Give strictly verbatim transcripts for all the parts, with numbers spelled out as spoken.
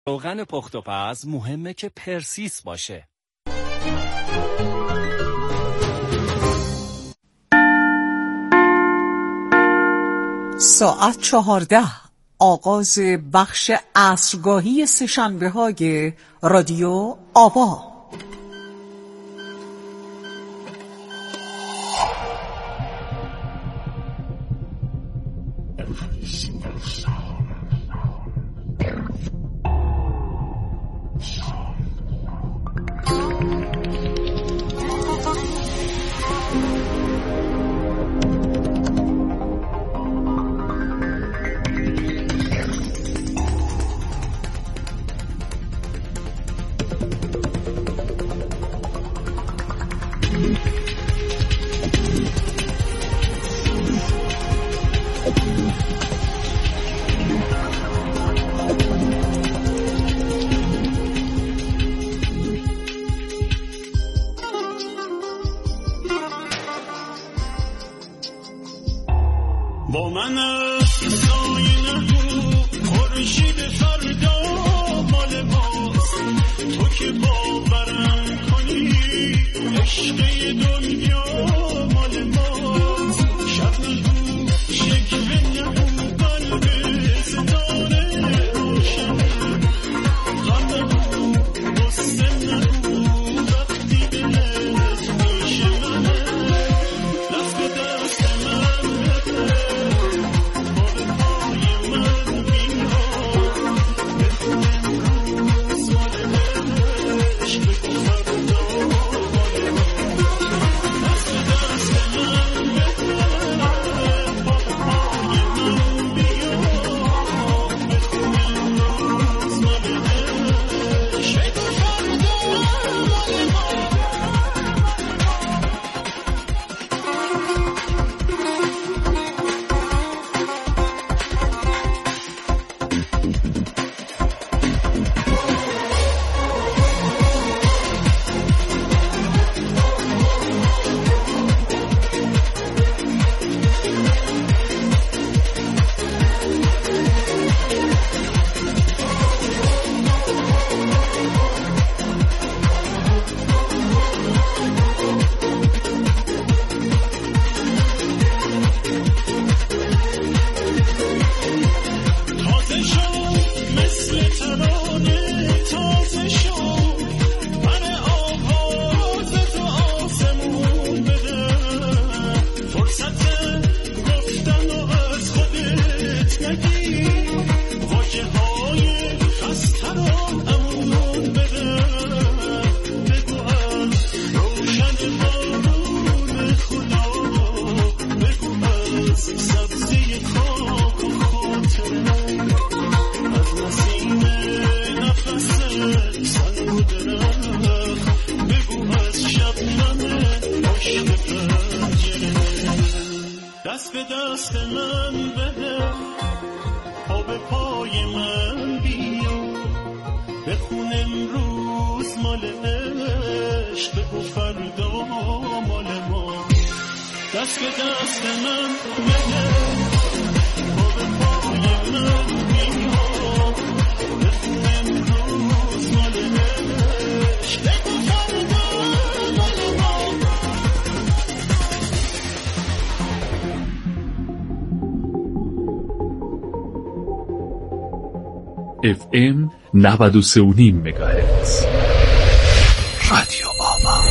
روغن پخت و پز مهمه که پرسیس باشه. ساعت چهارده، آغاز بخش عصرگاهی سه‌شنبه های رادیو آوا. با من سایه نگو خورشید فردا مال ماست، تو که باورم کنی عشق دنیا مال ماست. شب نگو شکوه نگو قلب ستاره روشنه، غم نگو غصه نگو وقتی دلت میشکنه. دست به دست من بده دست به دست من بده، پا به پای من بیا، بخون امروز مال عشق و فردا مال ما. دست به دست من بده، پا به پای من بیا، بخون امروز مال عشق و فردا مال ما. اف ام نود و سه و نیم مگاهرتز رادیو آوا.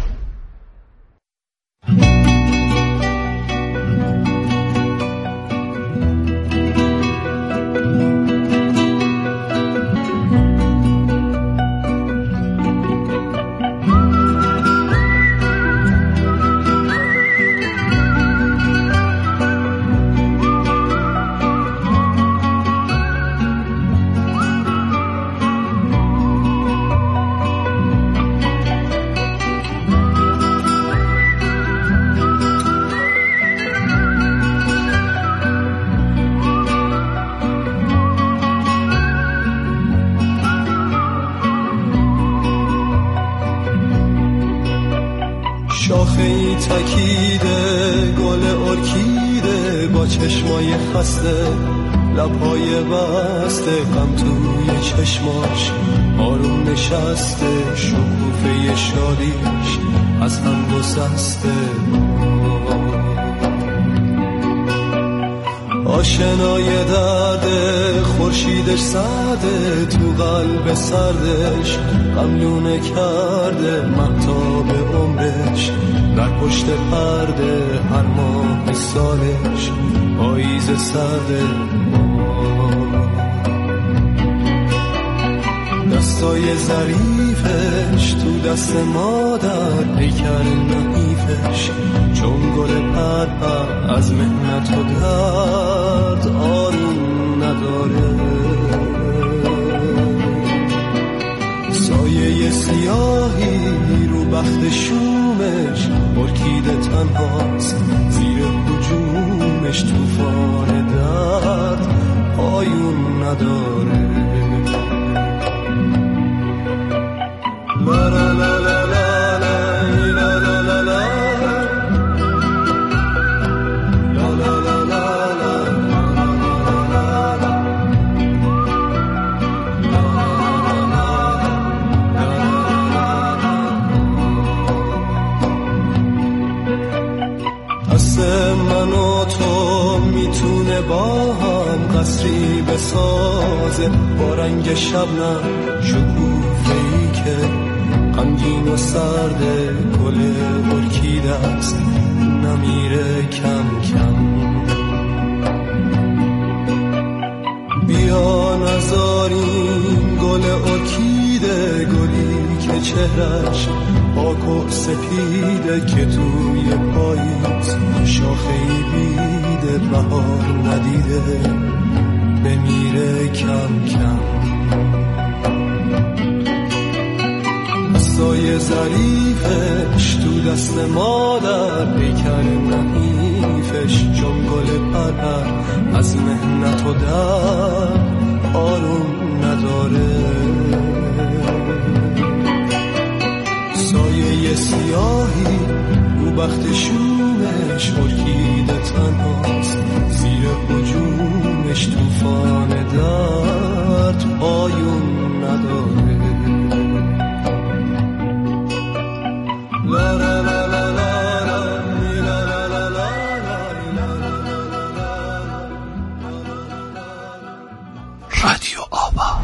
شاخه‌ای تکیده گل ارکیده با چشمای خسته، لبهای بسته غم توی چشماش آروم نشسته شکوفه شادیش از هم گسسته آشنای درد خورشیدش سرده تو قلب سردش غملونه کرده مهتاب عمرش در پشت پرده هر ماه سالش پاییز سرده دستای ظریفش تو دست مادر پیکر نحیفش چون گل پرپر از مهنت و درد آروم نداره سایه سیاهی رو بخت شومش ارکیده تنهاست زیر هجومش توفان درد پایون نداره لا لا لا لا لا لا لا لا من و تو میتونه با هم قصری بسازه با رنگ شبنم شکوفه‌ای که غمگین و سرده گل ارکیده است نمیره کم کم بیا نذاریم گل ارکیده گلی که چهرش پاک و سپیده که توی پاییز شاخه‌ای بیده بهار ندیده بمیره کم کم سایه ظریفش تو دست مادر پیکر نحیفش چون گل پرپر از مهنت و درد آروم نداره سایه سیاهی رو بخت شومش ارکیده تنهاست زیر هجومش توفان درد پایون نداره لا لا لا لا رادیو آوا.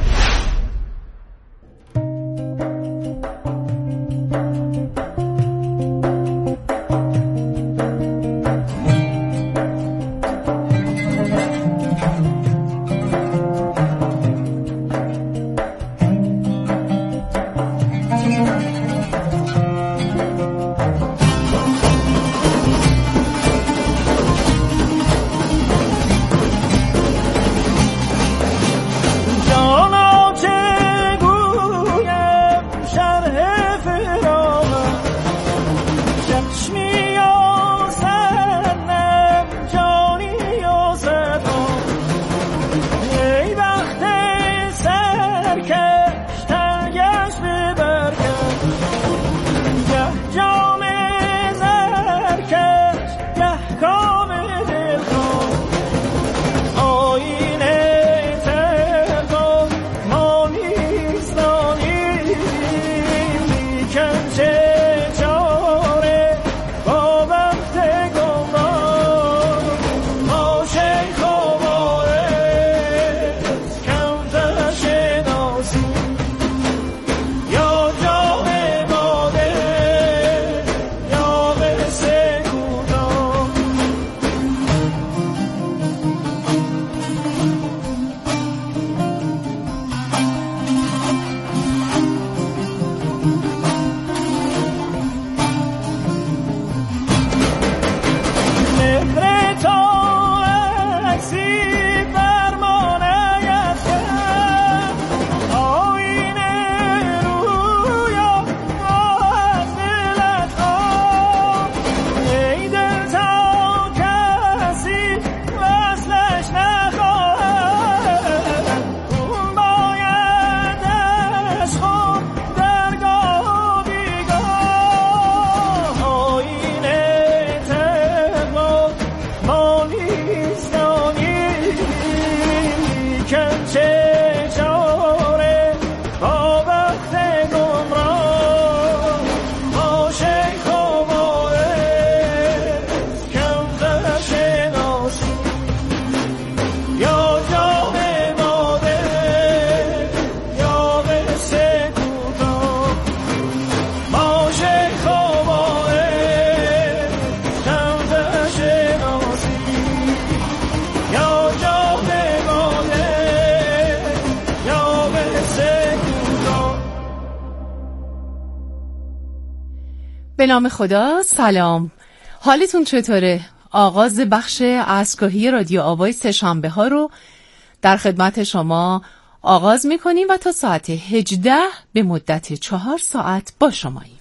به نام خدا. سلام، حالتون چطوره؟ آغاز بخش عصرگاهی رادیو آوای سه‌شنبه ها رو در خدمت شما آغاز میکنیم و تا ساعت هجده به مدت چهار ساعت با شماییم.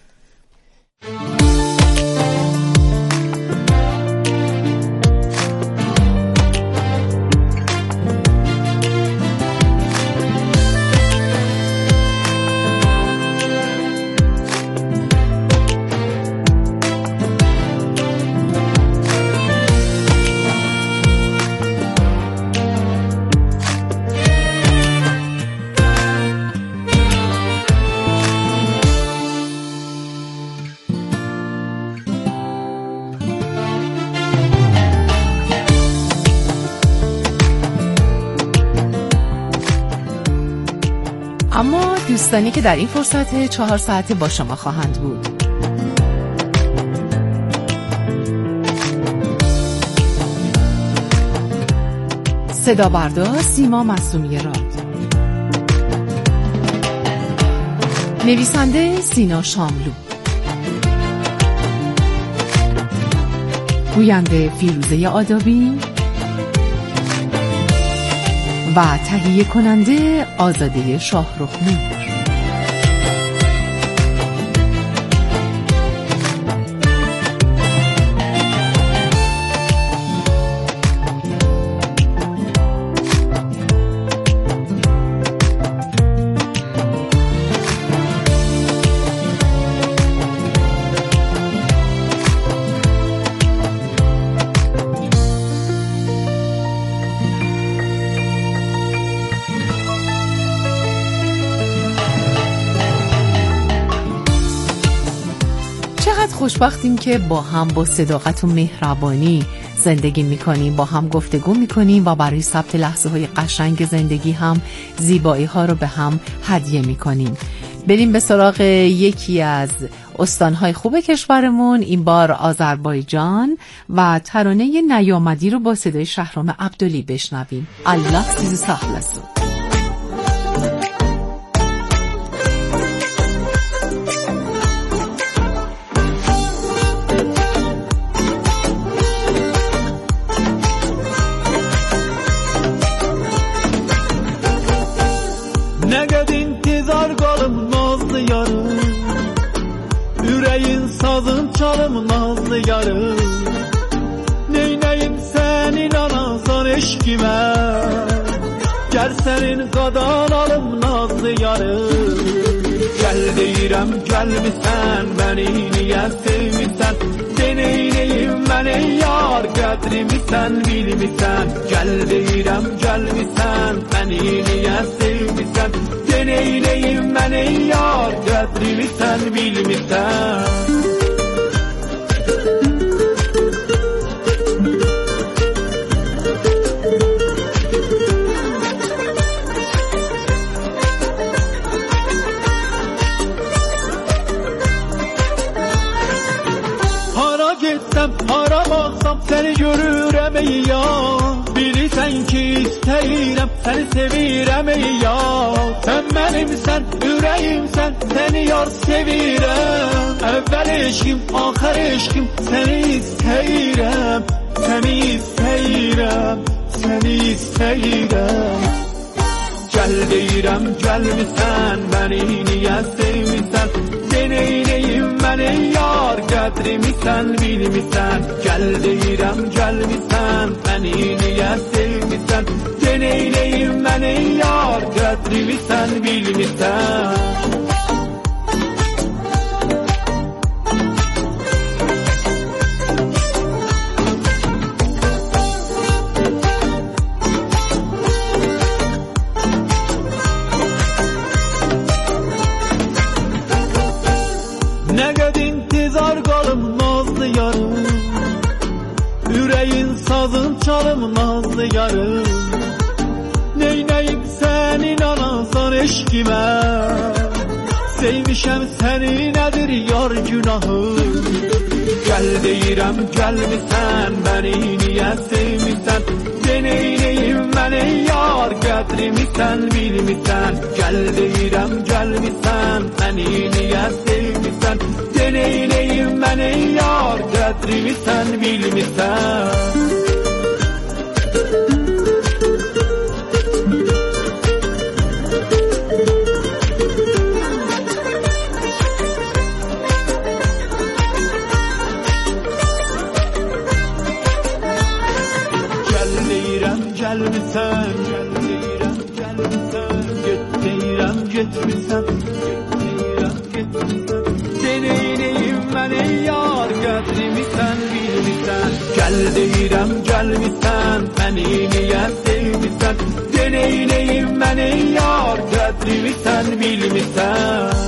اما دوستانی که در این فرصت چهار ساعته با شما خواهند بود، صدا بردار سیما معصومی راد، نویسنده سینا شاملو، گوینده فیروزه آدابی و تهیه کننده آزاده شاهرخ‌نور. خوشبختیم که با هم با صداقت و مهربانی زندگی میکنیم، با هم گفتگو میکنیم و برای ثبت لحظه های قشنگ زندگی هم زیبایی ها رو به هم هدیه میکنیم. بریم به سراغ یکی از استانهای خوب کشورمون، این بار آذربایجان، و ترانه نیامدی رو با صدای شهرام عبدلی بشنویم. الله سیزی سهلسو. Sazın çalım nazlı yarım, neyneyim senin anazan eşkime, gel senin qadan alım nazlı yarım. Gel deyirəm gəlmisən, bəni niyə sevmisən, de neyneyim mən ey yar, qədrimi sən bilmisən. Gel deyirəm gəlmisən, bəni niyə sevmisən, de neyneyim mən ey yar, qədrimi sən bilmisən. Hara baxsam səni görürəm ey yar, bilirsən ki istəyirəm, səni sevirəm ey yar. Sən mənimsən, ürəyimsən, səni yar sevirəm. Əvvəl eşqim, axır eşqim, səni istəyirəm, səni istəyirəm, səni istəyirəm. Gəl deyirəm, gəlmisən, bəni niyə sevmisən, de neyneyim mən ey yar, qədrimi sən bilmisən. Gəl deyirəm, gəlmisən, bəni niyə sevmisən, de neyneyim mən ey yar, qədrimi sən bilmisən. Nə qəd intizar qalım nazlı yarım, ürəyin sazın çalım nazlı yarım. Neynəyim sənin anasan eşkimə, sevmişəm səni nədir yar günahı. Gəl deyirəm gəlmisən, bəni niyə sevmisən, de neynəyim mən ey yar, qədrimi sən bilmisən. Gəl deyirəm gəlmisən, bəni niyə sevmisən, de neynəyim قدری میسن بیل میسن gelmisən, gəlmirəm, gəlmisən, getmirəm, getmisən, getmirəm, getmisən. Deneyineyim mən ey yar, qədrimisən, bilmisən. Gəl deyirəm, gəlmisən, məni niyə sevmisən. Deneyineyim mən ey yar, qədrimisən, bilmisən.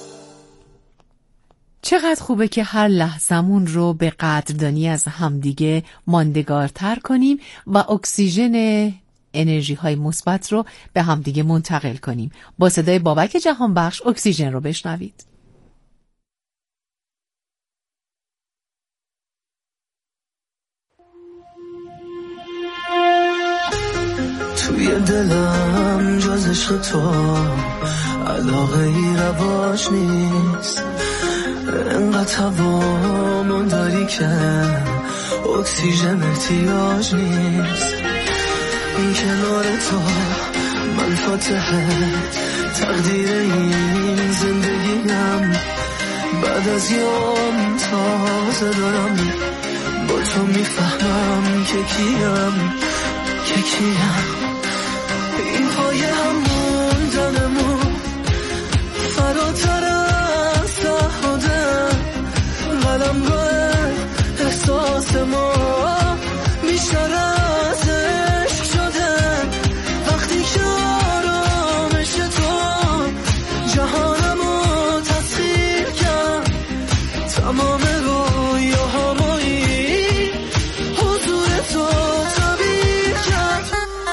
چقدر خوبه که هر لحظمون رو به قدردانی از همدیگه ماندگارتر کنیم و اکسیژن انرژی های مثبت رو به همدیگه منتقل کنیم. با صدای بابک جهانبخش اکسیژن رو بشنوید. توی دلم جز عشق تو علاقه ای رواج نیست، انقدر هوامون داری که اکسیژن احتیاج نیست. این کنار تو من فاتحه تقدیر این زندگیم، بعد از یوم تازه دارم با تو میفهمم که کیم که کیم. این پای همون دنمون فراتر از سهاده قلمگاه احساس ما بیشتر از عشق شده. وقتی که آرامش تو جهانمو تسخیر کرد، تمام رویاهامایی حضور تو تعبیر کرد.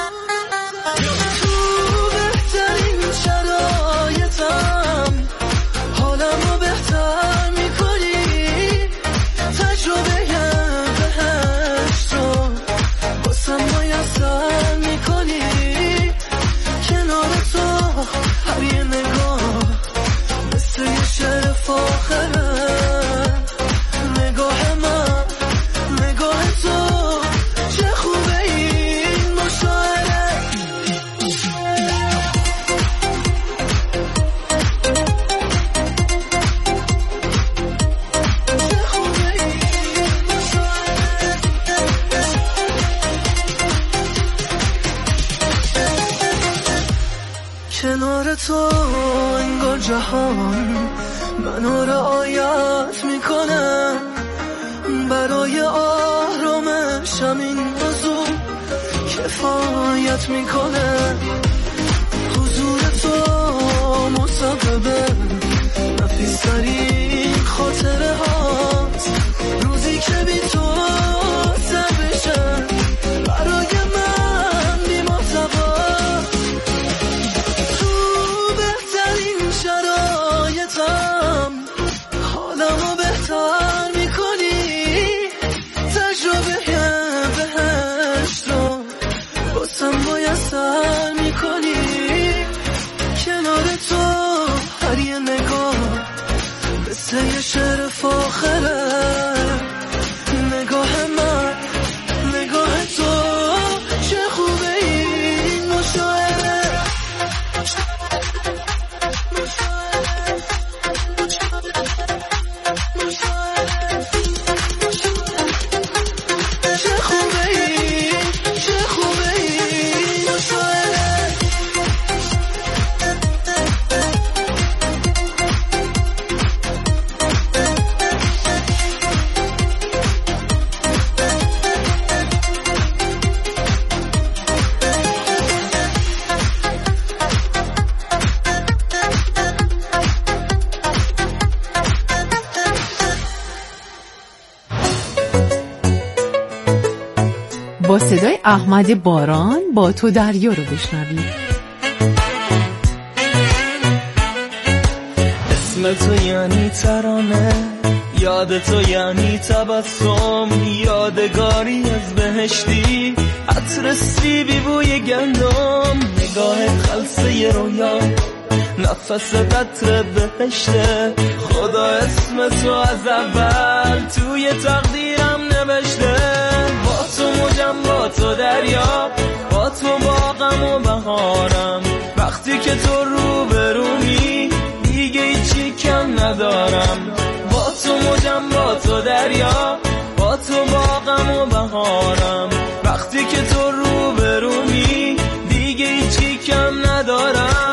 تو بهترین شرایطم حالمو بهتر میکنی، تجربه بهشت رو باسم میسر میکنی. کنار تو هر یه نگاه مثل یه شعر فاخره. نگاه من نگاه تو چه خوبه این مشاعره. چه خوبه این مشاعره. کنار تو انگار جهان منو رعایت میکنه. برای آرامشم این موضوع کفایت میکنه. حضور تو مسببه نفیسترین خاطره هاست. روزی که بی تو سر بشه برای من بی محتوا. تو بهترین شرایطم حالمو بهتر میکنی. تجربه بهشت رو باسم میسر میکنی. کنار تو هر یه نگاه مثل یه شعر فاخره. نگاه من نگاه تو چه خوبه این مشاعره. چه خوبه این چه خوبه این مشاعره. با صدای احمد باران با تو دریا رو بشنوید. اسم تو یعنی ترانه، یاد تو یعنی تبسم، یادگاری از بهشتی، عطر سیبی بوی گندم، نگاه خلصه رویا، نفس قطر بهشته. خدا اسم تو از اول توی تقدیرم نوشته. با تو موجم با تو دریا، با تو باغم و بهارم. وقتی که تو رو برومی دیگه هیچی کم ندارم. با تو موجم با تو دریا، با تو باغم و بهارم. وقتی که تو رو برومی دیگه هیچی کم ندارم.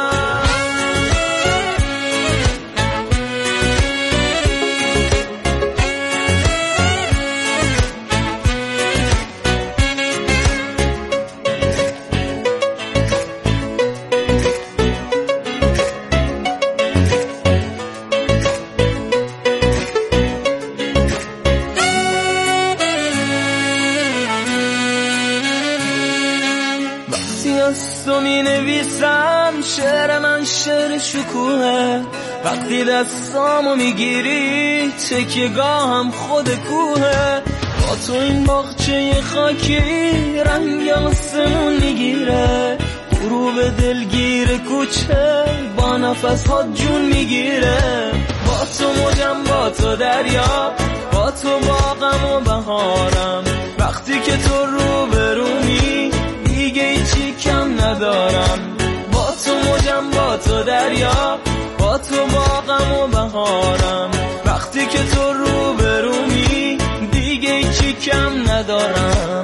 تو می نویسم شعر من شعر شکوهه. وقتی دستامو میگیری تکیه‌گاهم خود کوهه. با تو این باغچه خاکی رنگ آسمون میگیره. غروب دلگیر کوچه با نفس ها جون میگیره. با تو موجم با تو دریا، با تو باغم و بهارم. وقتی که تو رو برومی دیگه هیچی کم ندارم. با تو موجم با تو دریا، با تو باغم و بهارم. وقتی که تو رو برومی دیگه هیچی کم ندارم.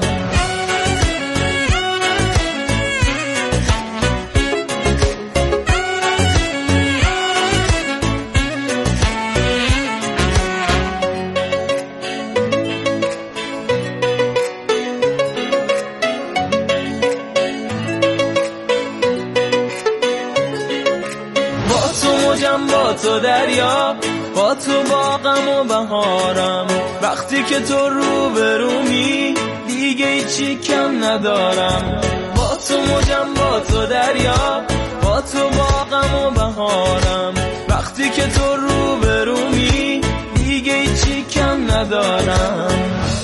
با تو دریا، با تو باغم و بهارم. وقتی که تو رو برومی دیگه هیچی کم ندارم. با تو موجم با تو دریا، با تو باغم و بهارم. وقتی که تو رو برومی دیگه هیچی کم ندارم.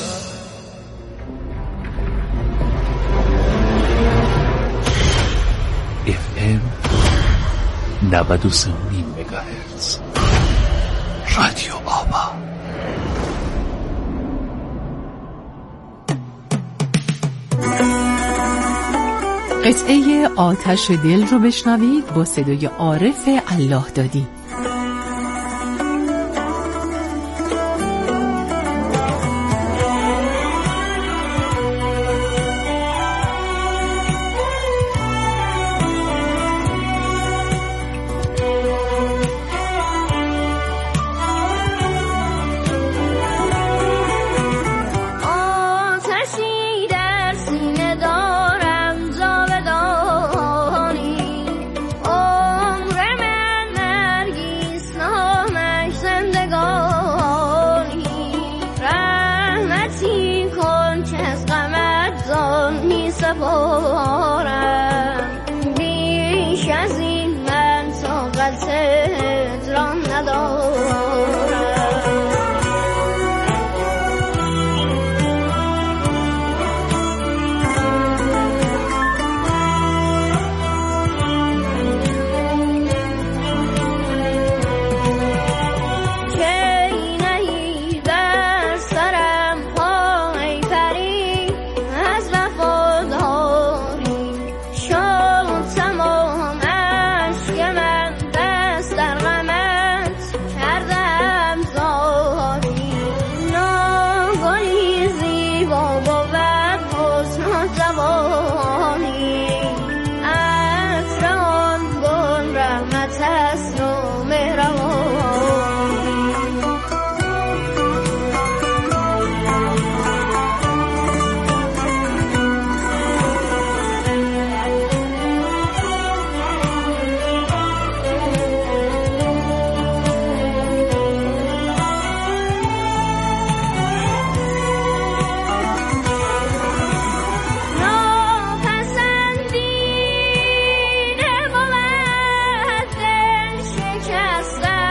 اف ام نود و سه و نیم مگاهرتز رادیو آبا. قطعه آتش دل رو بشنوید با صدای عارف الله دادی. Yes,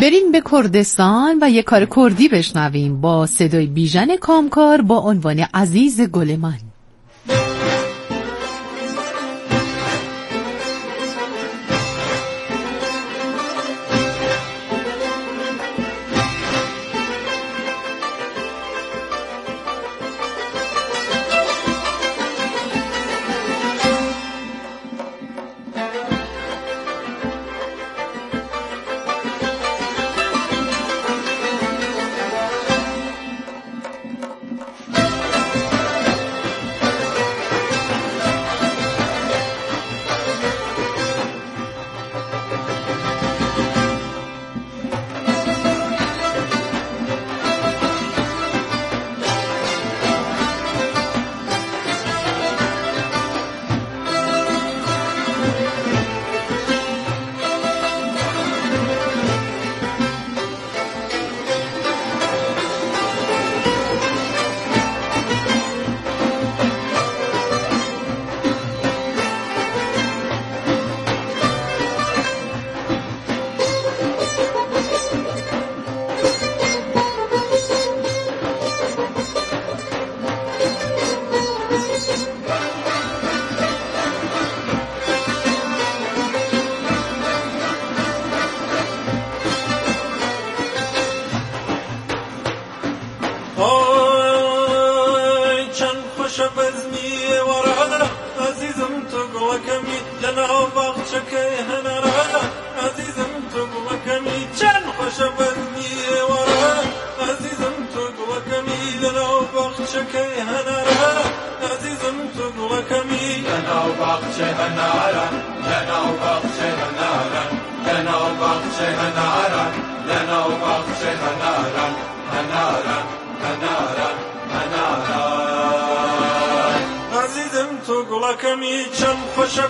بریم به کردستان و یک کار کردی بشنویم با صدای بیژن کامکار با عنوان عزیز گل من.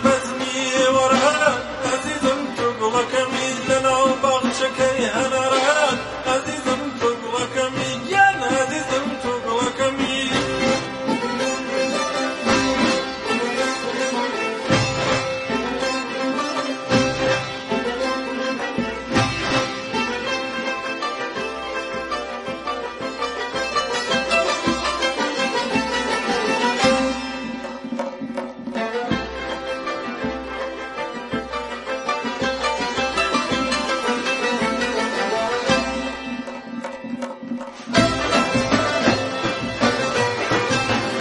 عزیزم تو گلکمی لنا باغچه که هنرا